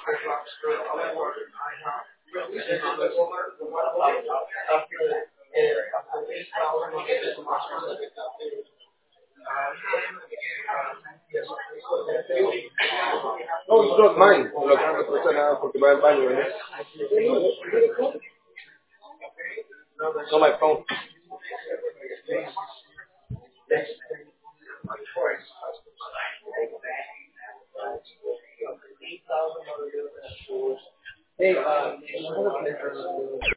No, it's not mine. Lo acaban de prestar nada porque va al baño, ¿no? No, my phone. Hey,